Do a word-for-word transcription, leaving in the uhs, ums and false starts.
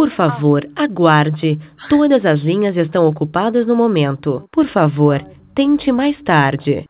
Por favor, aguarde. Todas as linhas estão ocupadas no momento. Por favor, tente mais tarde.